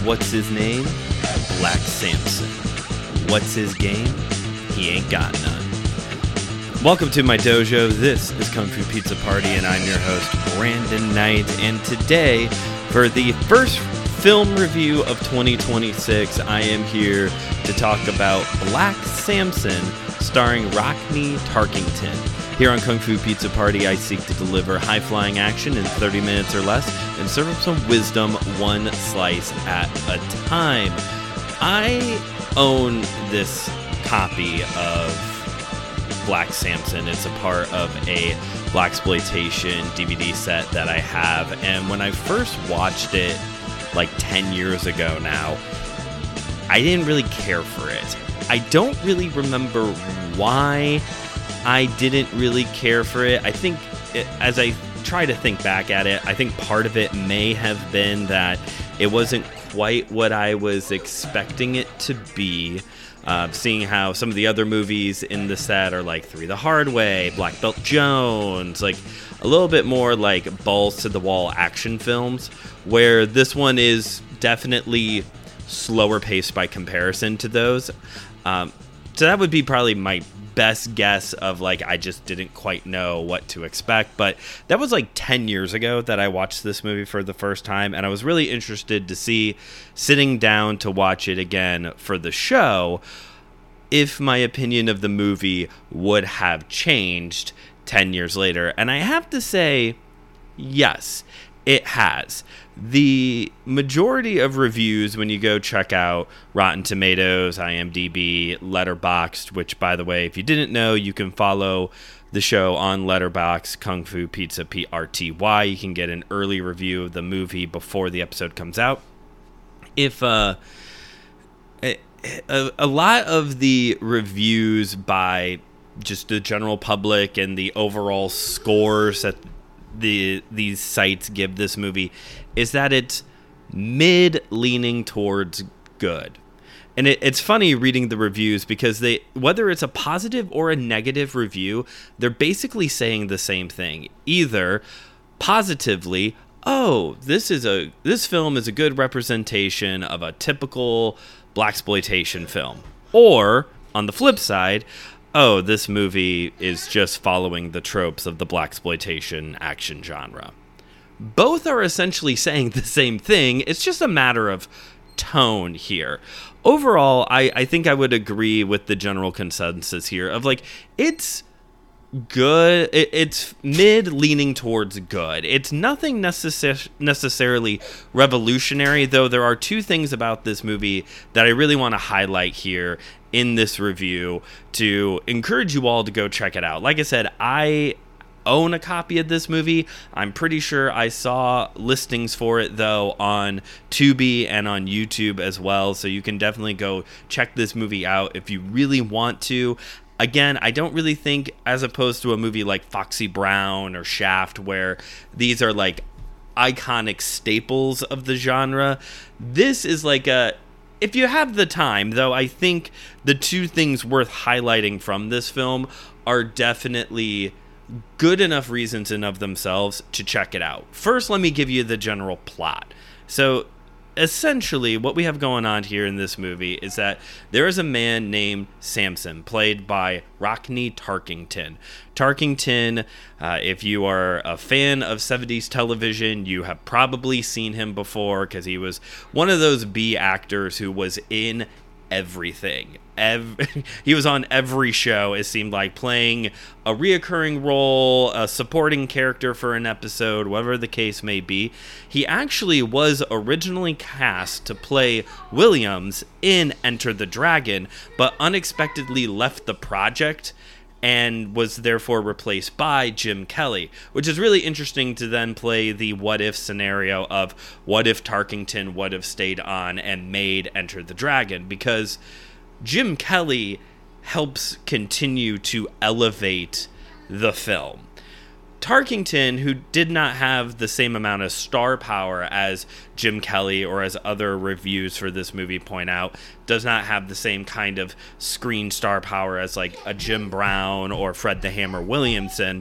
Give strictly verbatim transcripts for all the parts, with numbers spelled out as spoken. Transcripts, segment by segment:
What's his name? Black Samson. What's his game? He ain't got none. Welcome to my dojo. This is Kung Fu Pizza Party, and I'm your host, Brandon Knight. And today, for the first film review of twenty twenty-six, I am here to talk about Black Samson, starring Rockne Tarkington. Here on Kung Fu Pizza Party, I seek to deliver high-flying action in thirty minutes or less and serve up some wisdom one slice at a time. I own this copy of Black Samson. It's a part of a blaxploitation D V D set that I have, and when I first watched it like ten years ago now, I didn't really care for it. I don't really remember why I didn't really care for it. I think it, as I try to think back at it, I think part of it may have been that it wasn't quite what I was expecting it to be. Uh, seeing how some of the other movies in the set are like Three the Hard Way, Black Belt Jones, like a little bit more like balls to the wall action films, where this one is definitely slower paced by comparison to those. Um, so that would be probably my best guess of like I just didn't quite know what to expect. But that was like ten years ago that I watched this movie for the first time, and I was really interested to see, sitting down to watch it again for the show, if my opinion of the movie would have changed ten years later. And I have to say, yes, it has. The majority of reviews, when you go check out Rotten Tomatoes, IMDb, Letterboxd, which, by the way, if you didn't know, you can follow the show on Letterboxd, Kung Fu Pizza, P R T Y. You can get an early review of the movie before the episode comes out. If uh, a, a lot of the reviews by just the general public and the overall scores that the these sites give this movie is that it's mid leaning towards good. And it, it's funny reading the reviews because they, whether it's a positive or a negative review, they're basically saying the same thing. Either positively, oh, this is a this film is a good representation of a typical blaxploitation film. Or on the flip side, oh, this movie is just following the tropes of the blaxploitation action genre. Both are essentially saying the same thing. It's just a matter of tone here. Overall, I, I think I would agree with the general consensus here of like, it's good. It, it's mid leaning towards good. It's nothing necessar- necessarily revolutionary, though there are two things about this movie that I really want to highlight here in this review to encourage you all to go check it out. Like I said, I own a copy of this movie. I'm pretty sure I saw listings for it though on Tubi and on YouTube as well, so you can definitely go check this movie out if you really want to. Again, I don't really think, as opposed to a movie like Foxy Brown or Shaft, where these are like iconic staples of the genre, this is like a, if you have the time, though, I think the two things worth highlighting from this film are definitely good enough reasons in of themselves to check it out. First, let me give you the general plot. So, essentially, what we have going on here in this movie is that there is a man named Samson, played by Rockne Tarkington. Tarkington, uh, if you are a fan of seventies television, you have probably seen him before because he was one of those B actors who was in everything. Every, he was on every show, it seemed like, playing a reoccurring role, a supporting character for an episode, whatever the case may be. He actually was originally cast to play Williams in Enter the Dragon, but unexpectedly left the project and was therefore replaced by Jim Kelly, which is really interesting to then play the what-if scenario of what if Tarkington would have stayed on and made Enter the Dragon, because Jim Kelly helps continue to elevate the film. Tarkington, who did not have the same amount of star power as Jim Kelly or as other reviews for this movie point out, does not have the same kind of screen star power as like a Jim Brown or Fred the Hammer Williamson.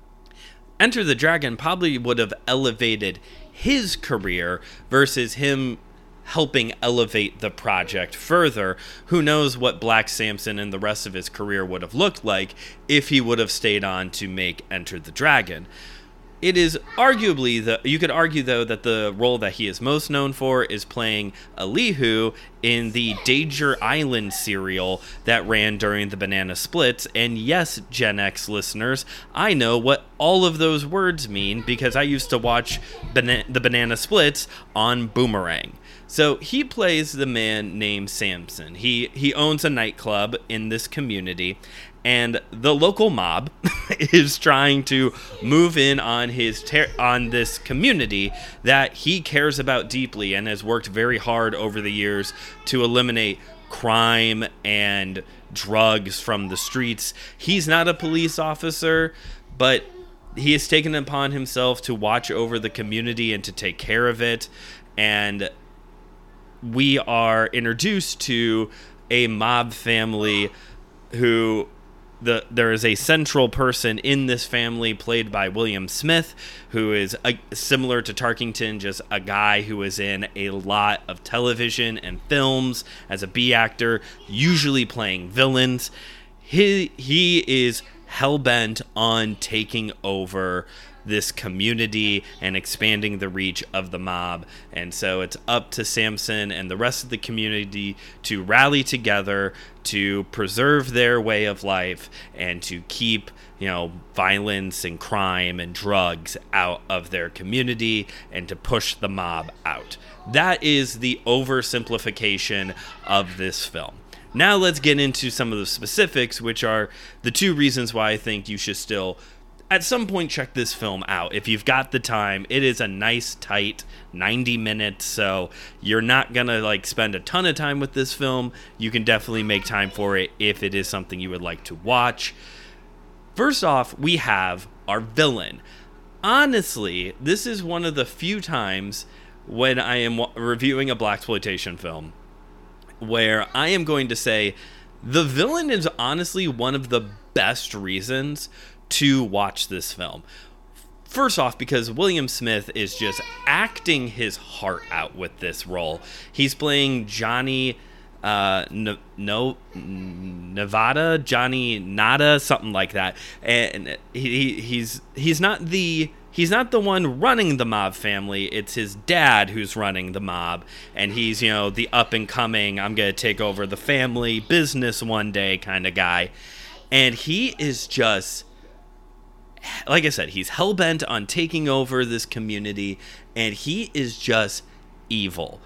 Enter the Dragon probably would have elevated his career versus him helping elevate the project further. Who knows what Black Samson and the rest of his career would have looked like if he would have stayed on to make Enter the Dragon. It is arguably, the you could argue, though, that the role that he is most known for is playing Elihu in the Danger Island serial that ran during the Banana Splits. And yes, Gen X listeners, I know what all of those words mean because I used to watch Bana- the Banana Splits on Boomerang. So he plays the man named Samson. He he owns a nightclub in this community, and the local mob is trying to move in on his ter- on this community that he cares about deeply and has worked very hard over the years to eliminate crime and drugs from the streets. He's not a police officer, but he has taken it upon himself to watch over the community and to take care of it. And we are introduced to a mob family who the there is a central person in this family played by William Smith, who is a, similar to Tarkington, just a guy who is in a lot of television and films as a B actor, usually playing villains. He he is hell-bent on taking over this community and expanding the reach of the mob. And so it's up to Samson and the rest of the community to rally together to preserve their way of life and to keep, you know, violence and crime and drugs out of their community and to push the mob out. That is the oversimplification of this film. Now let's get into some of the specifics, which are the two reasons why I think you should still at some point check this film out if you've got the time. It is a nice tight ninety minutes, so you're not gonna like spend a ton of time with this film. You can definitely make time for it if it is something you would like to watch. First off, we have our villain. Honestly, this is one of the few times when I am reviewing a blaxploitation film where I am going to say the villain is honestly one of the best reasons to watch this film. First off, because William Smith is just acting his heart out with this role. He's playing Johnny uh, no, no Nevada, Johnny Nada, something like that, and he he's he's not the he's not the one running the mob family. It's his dad who's running the mob, and he's, you know, the up and coming, I'm gonna take over the family business one day kind of guy, and he is just, like I said, he's hell-bent on taking over this community, and he is just evil.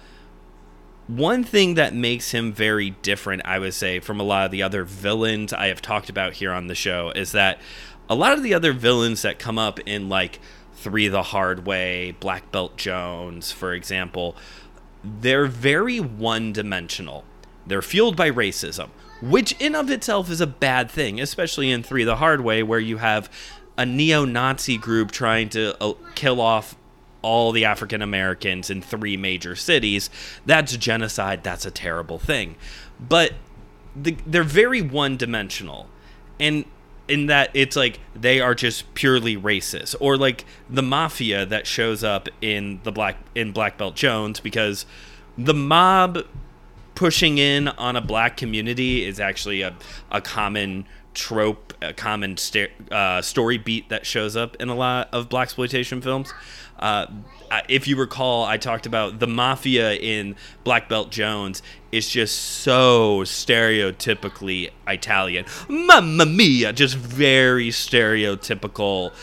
One thing that makes him very different, I would say, from a lot of the other villains I have talked about here on the show is that a lot of the other villains that come up in, like, Three the Hard Way, Black Belt Jones, for example, they're very one-dimensional. They're fueled by racism, which in of itself is a bad thing, especially in Three the Hard Way, where you have a neo-Nazi group trying to uh, kill off all the African Americans in three major cities. That's genocide. That's a terrible thing. But the, they're very one-dimensional. And in that it's like they are just purely racist. Or like the mafia that shows up in the Black in Black Belt Jones, because the mob pushing in on a black community is actually a, a common trope, a common st- uh, story beat that shows up in a lot of blaxploitation films. Uh, if you recall, I talked about the mafia in Black Belt Jones is just so stereotypically Italian. Mamma mia! Just very stereotypical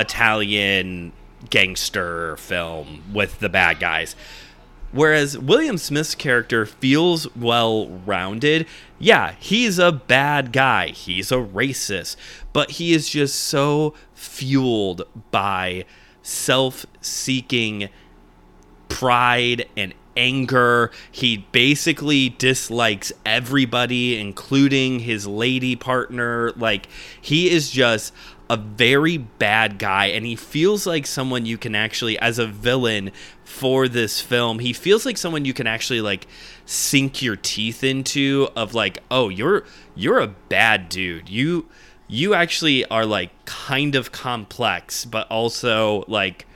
Italian gangster film with the bad guys. Whereas William Smith's character feels well-rounded. Yeah, he's a bad guy. He's a racist. But he is just so fueled by self-seeking pride and anger. He basically dislikes everybody, including his lady partner. Like, he is just a very bad guy, and he feels like someone you can actually, as a villain for this film, he feels like someone you can actually like sink your teeth into, of like, oh, you're you're a bad dude. You you actually are like kind of complex, but also like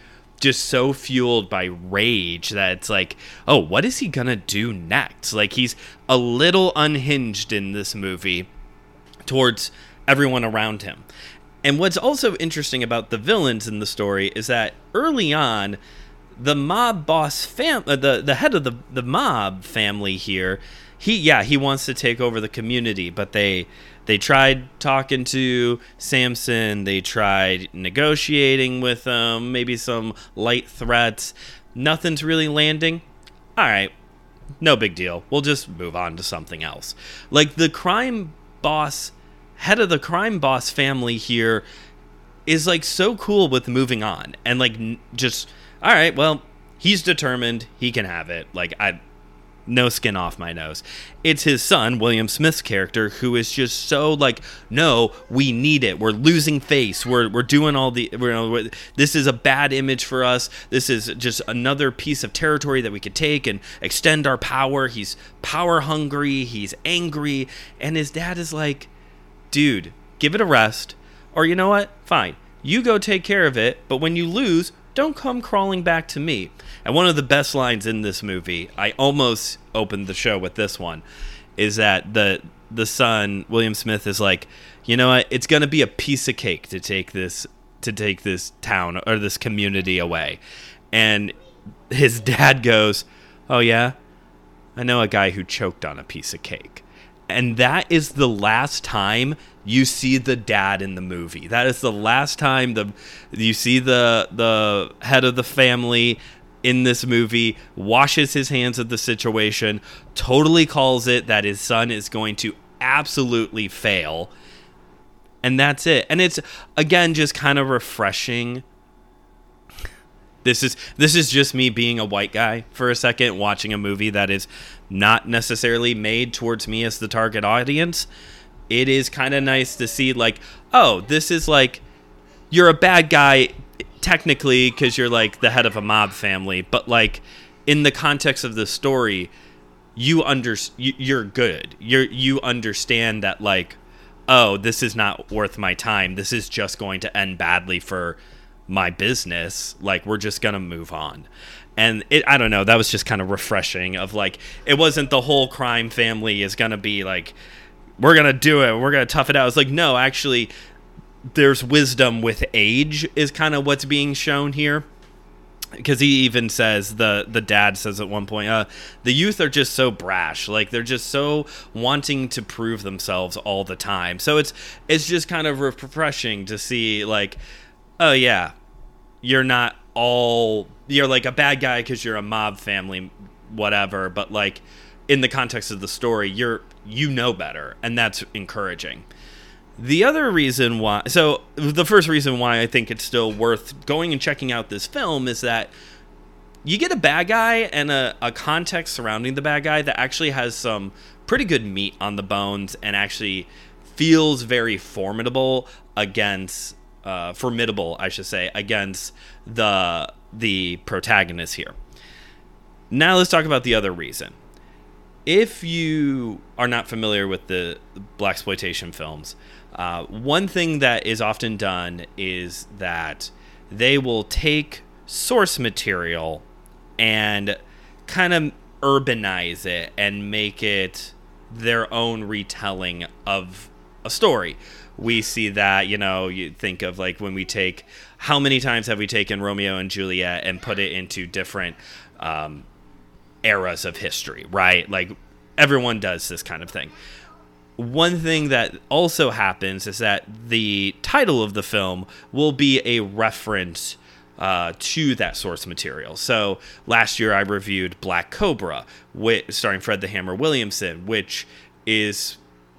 just so fueled by rage that it's like, oh, what is he gonna do next? Like, he's a little unhinged in this movie towards everyone around him. And what's also interesting about the villains in the story is that early on, the mob boss fam, uh, the the head of the the mob family here, he yeah he wants to take over the community, but they they tried talking to Samson, they tried negotiating with him, maybe some light threats, nothing's really landing. All right, no big deal. We'll just move on to something else. Like the crime boss. Head of the crime boss family here is like so cool with moving on and like just, all right, well, he's determined, he can have it. Like, I, no skin off my nose. It's his son, William Smith's character, who is just so like, no, we need it. We're losing face. We're we're doing all the, we're, we're, this is a bad image for us. This is just another piece of territory that we could take and extend our power. He's power hungry. He's angry. And his dad is like, dude, give it a rest, or you know what? Fine. You go take care of it, but when you lose, don't come crawling back to me. And one of the best lines in this movie, I almost opened the show with this one, is that the the son, William Smith, is like, you know what? It's going to be a piece of cake to take this to take this town or this community away. And his dad goes, oh yeah? I know a guy who choked on a piece of cake. And that is the last time you see the dad in the movie. That is the last time the you see the the head of the family in this movie washes his hands of the situation, totally calls it that his son is going to absolutely fail. And that's it. And it's, again, just kind of refreshing. This is this is just me being a white guy for a second, watching a movie that is not necessarily made towards me as the target audience. It is kind of nice to see, like, oh, this is like, you're a bad guy technically because you're like the head of a mob family, but like in the context of the story, you under you, you're good. You're you understand that, like, oh, this is not worth my time. This is just going to end badly for my business. Like, we're just gonna move on. And it, I don't know, that was just kind of refreshing of like, it wasn't the whole crime family is gonna be like, we're gonna do it, we're gonna tough it out. It's like, no, actually there's wisdom with age is kind of what's being shown here. Because he even says, the the dad says at one point, uh, the youth are just so brash. Like, they're just so wanting to prove themselves all the time. So it's it's just kind of refreshing to see, like, oh yeah, you're not all, you're like a bad guy because you're a mob family, whatever. But like, in the context of the story, you're you know better, and that's encouraging. The other reason why, so the first reason why I think it's still worth going and checking out this film is that you get a bad guy and a, a context surrounding the bad guy that actually has some pretty good meat on the bones and actually feels very formidable against, uh, formidable, I should say, against the the protagonist here. Now let's talk about the other reason. If you are not familiar with the blaxploitation films, uh, one thing that is often done is that they will take source material and kind of urbanize it and make it their own retelling of a story. We see that, you know, you think of like when we take, how many times have we taken Romeo and Juliet and put it into different um, eras of history, right? Like, everyone does this kind of thing. One thing that also happens is that the title of the film will be a reference uh, to that source material. So last year I reviewed Black Cobra, which, starring Fred the Hammer Williamson, which is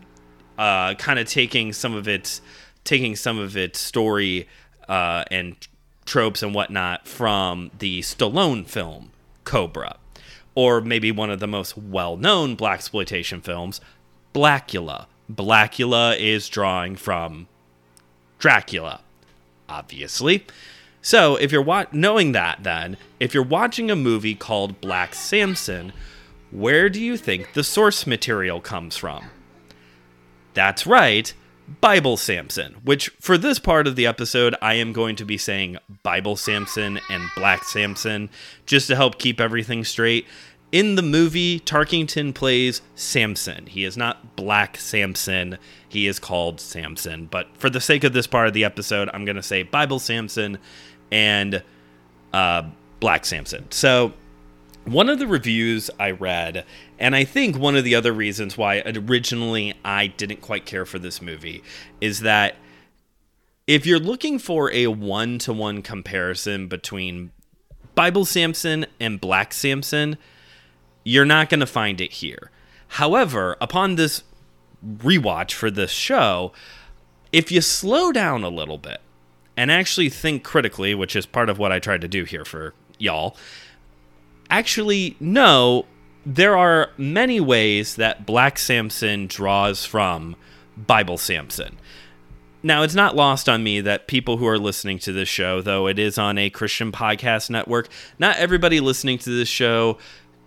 uh, kind of taking some of its taking some of its story uh, and tropes and whatnot from the Stallone film Cobra. Or maybe one of the most well-known blaxploitation films, Blackula. Blackula is drawing from Dracula, obviously. So if you're wa- knowing that, then, if you're watching a movie called Black Samson, where do you think the source material comes from? That's right, Bible Samson, which for this part of the episode, I am going to be saying Bible Samson and Black Samson, just to help keep everything straight. In the movie, Tarkington plays Samson. He is not Black Samson. He is called Samson. But for the sake of this part of the episode, I'm going to say Bible Samson and uh, Black Samson. So one of the reviews I read, and I think one of the other reasons why originally I didn't quite care for this movie, is that if you're looking for a one-to-one comparison between Bible Samson and Black Samson, you're not going to find it here. However, upon this rewatch for this show, if you slow down a little bit and actually think critically, which is part of what I tried to do here for y'all, actually, no, there are many ways that Black Samson draws from Bible Samson. Now, it's not lost on me that people who are listening to this show, though it is on a Christian podcast network, not everybody listening to this show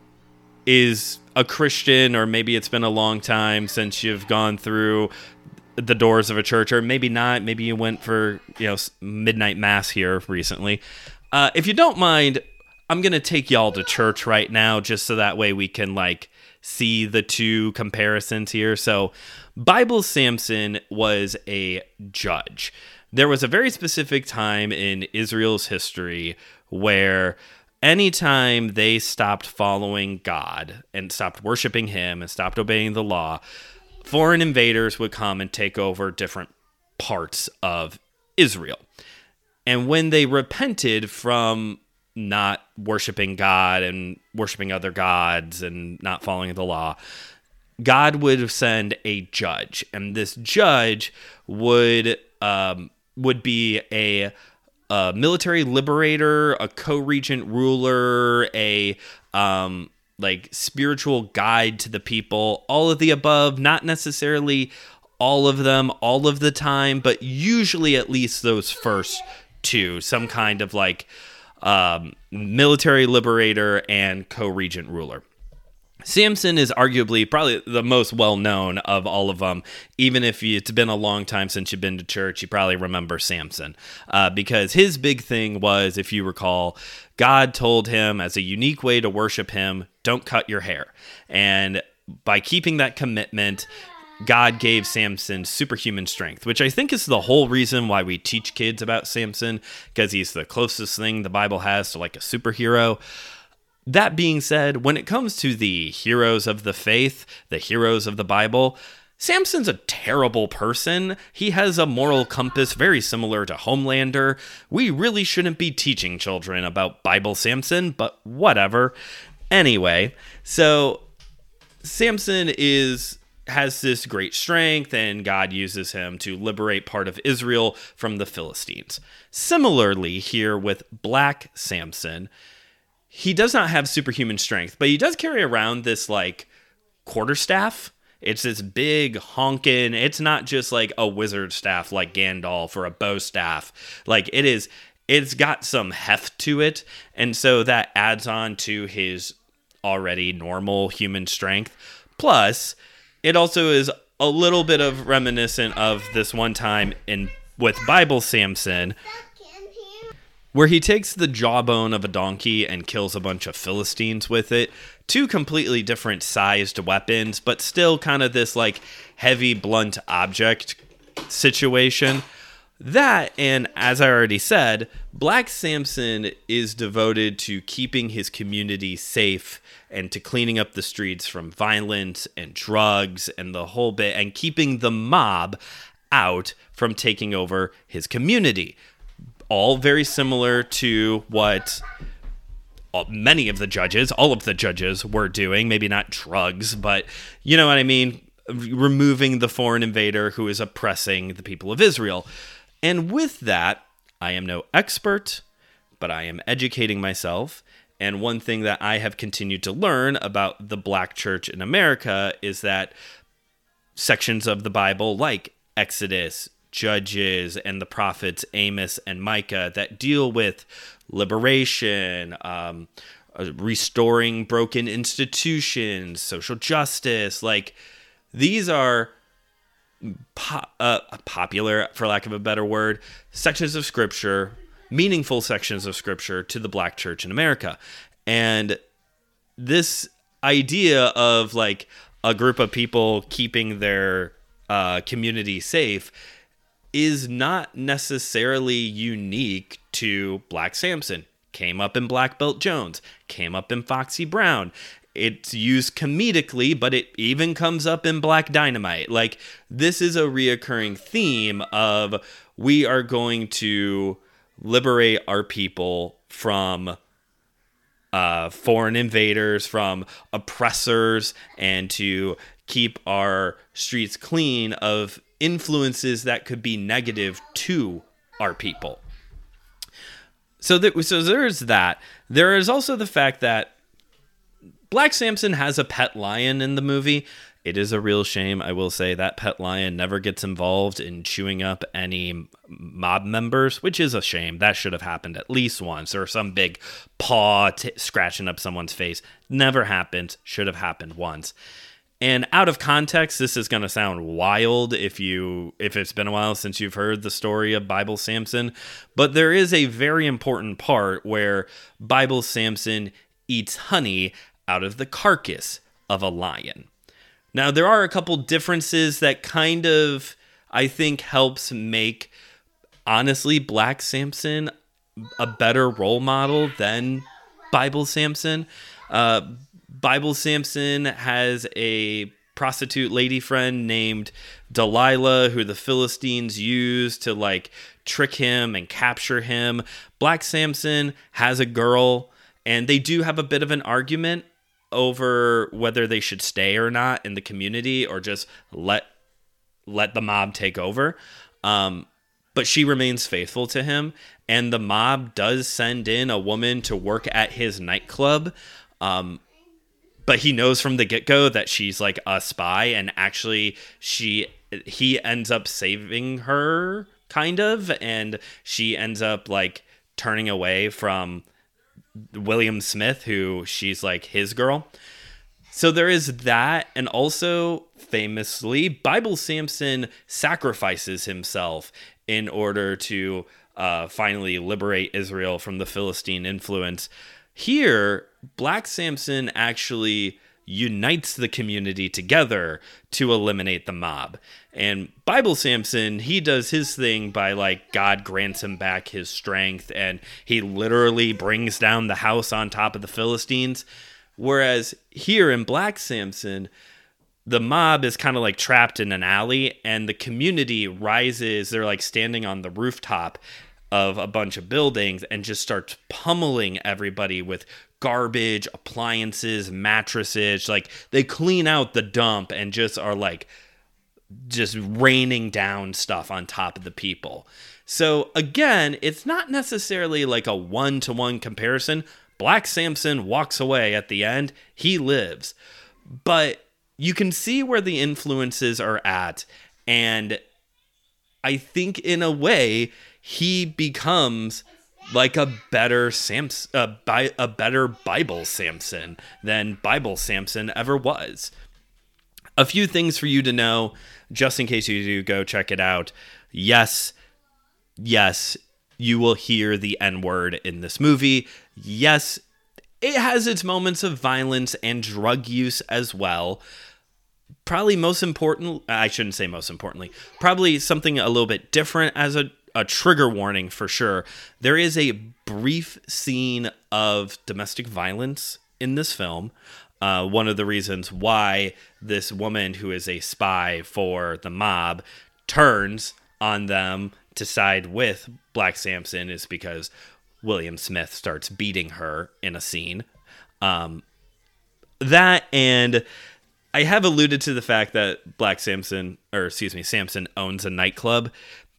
is a Christian, or maybe it's been a long time since you've gone through the doors of a church, or maybe not. Maybe you went for, you know, midnight mass here recently. Uh, if you don't mind, I'm going to take y'all to church right now, just so that way we can, like, see the two comparisons here. So Bible Samson was a judge. There was a very specific time in Israel's history where anytime they stopped following God and stopped worshiping him and stopped obeying the law, foreign invaders would come and take over different parts of Israel. And when they repented from not worshiping God and worshiping other gods and not following the law, God would send a judge, and this judge would um, would be a, a military liberator, a co-regent ruler, a um, like spiritual guide to the people, all of the above, not necessarily all of them all of the time, but usually at least those first two, some kind of like um, military liberator and co-regent ruler. Samson is arguably probably the most well-known of all of them. Even if it's been a long time since you've been to church, you probably remember Samson. Uh, because his big thing was, if you recall, God told him as a unique way to worship him, don't cut your hair. And by keeping that commitment, God gave Samson superhuman strength, which I think is the whole reason why we teach kids about Samson, because he's the closest thing the Bible has to like a superhero. That being said, when it comes to the heroes of the faith, the heroes of the Bible, Samson's a terrible person. He has a moral compass very similar to Homelander. We really shouldn't be teaching children about Bible Samson, but whatever. Anyway, so Samson is has this great strength, and God uses him to liberate part of Israel from the Philistines. Similarly, here with Black Samson, he does not have superhuman strength, but he does carry around this, like, quarterstaff. It's this big honkin', it's not just, like, a wizard staff like Gandalf or a bow staff. Like, it is, it's got some heft to it, and so that adds on to his already normal human strength. Plus, it also is a little bit of reminiscent of this one time in with Bible Samson, where he takes the jawbone of a donkey and kills a bunch of Philistines with it. Two completely different sized weapons, but still kind of this like heavy blunt object situation. That, and as I already said, Black Samson is devoted to keeping his community safe and to cleaning up the streets from violence and drugs and the whole bit, and keeping the mob out from taking over his community. All very similar to what many of the judges, all of the judges were doing. Maybe not drugs, but you know what I mean? Removing the foreign invader who is oppressing the people of Israel. And with that, I am no expert, but I am educating myself. And one thing that I have continued to learn about the Black church in America is that sections of the Bible like Exodus, Judges, and the prophets Amos and Micah that deal with liberation, um, restoring broken institutions, social justice, like these are po- uh, popular, for lack of a better word, sections of scripture, meaningful sections of scripture to the black church in America. And this idea of like a group of people keeping their uh, community safe is not necessarily unique to Black Samson. Came up in Black Belt Jones, came up in Foxy Brown. It's used comedically, but it even comes up in Black Dynamite. Like, this is a reoccurring theme of we are going to liberate our people from uh, foreign invaders, from oppressors, and to keep our streets clean of influences that could be negative to our people. So, there, so there's that. There is also the fact that Black Samson has a pet lion in the movie. It is a real shame, I will say. That pet lion never gets involved in chewing up any mob members, which is a shame. That should have happened at least once, or some big paw t- scratching up someone's face. Never happened. Should have happened once. And out of context, this is going to sound wild if you if it's been a while since you've heard the story of Bible Samson, but there is a very important part where Bible Samson eats honey out of the carcass of a lion. Now, there are a couple differences that kind of, I think, helps make, honestly, Black Samson a better role model than Bible Samson. Uh, Bible Samson has a prostitute lady friend named Delilah, who the Philistines use to, like, trick him and capture him. Black Samson has a girl, and they do have a bit of an argument over whether they should stay or not in the community or just let let the mob take over. Um, but she remains faithful to him, and the mob does send in a woman to work at his nightclub. Um, but he knows from the get-go that she's like a spy, and actually she he ends up saving her, kind of, and she ends up like turning away from William Smith, who she's like his girl. So there is that. And also, famously, Bible Samson sacrifices himself in order to uh, finally liberate Israel from the Philistine influence. Here, Black Samson actually unites the community together to eliminate the mob. And Bible Samson, he does his thing by, like, God grants him back his strength, and he literally brings down the house on top of the Philistines. Whereas here in Black Samson, the mob is kind of like trapped in an alley, and the community rises. They're like standing on the rooftop of a bunch of buildings and just starts pummeling everybody with garbage, appliances, mattresses. Like, they clean out the dump and just are like just raining down stuff on top of the people. So again, it's not necessarily like a one-to-one comparison. Black Samson walks away at the end. He lives. But you can see where the influences are at. And I think in a way, he becomes like a better Samson, uh, bi- a better Bible Samson than Bible Samson ever was. A few things for you to know, just in case you do go check it out. Yes, yes, you will hear the N-word in this movie. Yes, it has its moments of violence and drug use as well. Probably most important, I shouldn't say most importantly, probably something a little bit different as a, a trigger warning for sure. There is a brief scene of domestic violence in this film. Uh, one of the reasons why this woman who is a spy for the mob turns on them to side with Black Samson is because William Smith starts beating her in a scene. Um, that and I have alluded to the fact that Black Samson, or excuse me, Samson owns a nightclub.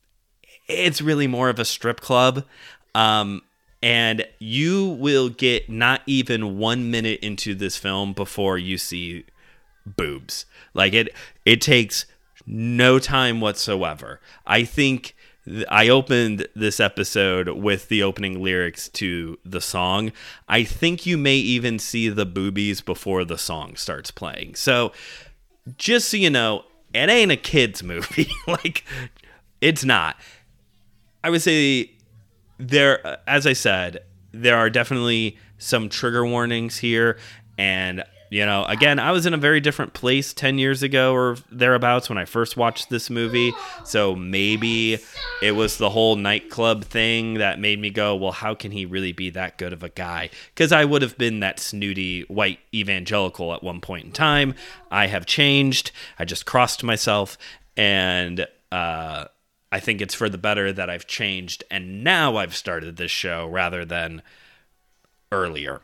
It's really more of a strip club. Um, and you will get not even one minute into this film before you see boobs. Like it, it takes no time whatsoever. I think I opened this episode with the opening lyrics to the song. I think you may even see the boobies before the song starts playing. So just so you know, it ain't a kid's movie. Like, it's not. I would say there, as I said, there are definitely some trigger warnings here. And, you know, again, I was in a very different place ten years ago or thereabouts when I first watched this movie. So maybe it was the whole nightclub thing that made me go, well, how can he really be that good of a guy? Because I would have been that snooty white evangelical at one point in time. I have changed. I just crossed myself. And uh, I think it's for the better that I've changed. And now I've started this show rather than earlier.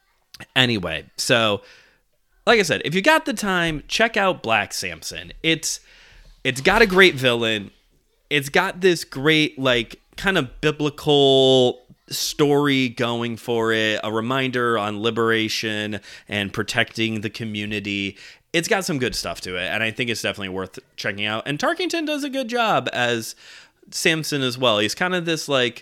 Anyway, so like I said, if you got the time, check out Black Samson. It's it's got a great villain. It's got this great, like, kind of biblical story going for it, a reminder on liberation and protecting the community. It's got some good stuff to it, and I think it's definitely worth checking out. And Tarkington does a good job as Samson as well. He's kind of this, like,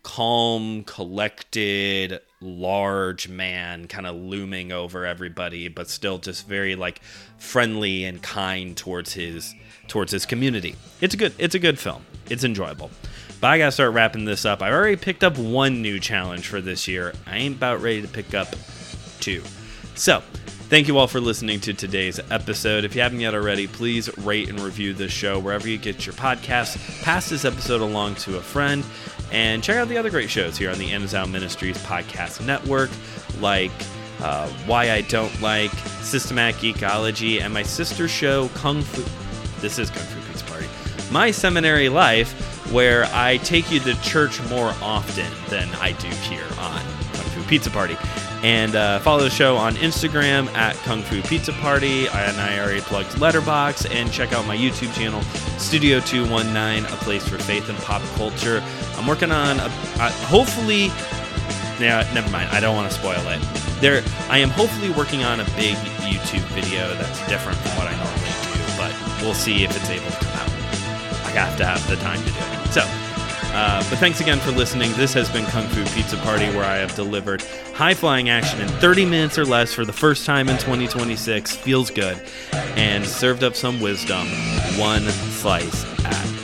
calm, collected, large man kind of looming over everybody, but still just very, like, friendly and kind towards his towards his community. It's a good it's a good film. It's enjoyable. But I gotta start wrapping this up. I already picked up one new challenge for this year. I ain't about ready to pick up two. So thank you all for listening to today's episode. If you haven't yet already, please rate and review this show wherever you get your podcasts. Pass this episode along to a friend. And check out the other great shows here on the Anazao Ministries podcast network, like uh, Why I Don't Like, Systematic Geekology, and my sister show, Kung Fu. This is Kung Fu Pizza Party. My Seminary Life, where I take you to church more often than I do here on Kung Fu Pizza Party. And uh, follow the show on Instagram at Kung Fu Pizza Party. And I already plugged Letterboxd. And check out my YouTube channel, Studio two nineteen, a place for faith and pop culture. I'm working on, a, uh, hopefully, yeah, never mind. I don't want to spoil it. There, I am hopefully working on a big YouTube video that's different from what I normally do. But we'll see if it's able to come out. I have to have the time to do it. So, Uh, but thanks again for listening. This has been Kung Fu Pizza Party, where I have delivered high-flying action in thirty minutes or less for the first time in twenty twenty-six. Feels good. And served up some wisdom, one slice at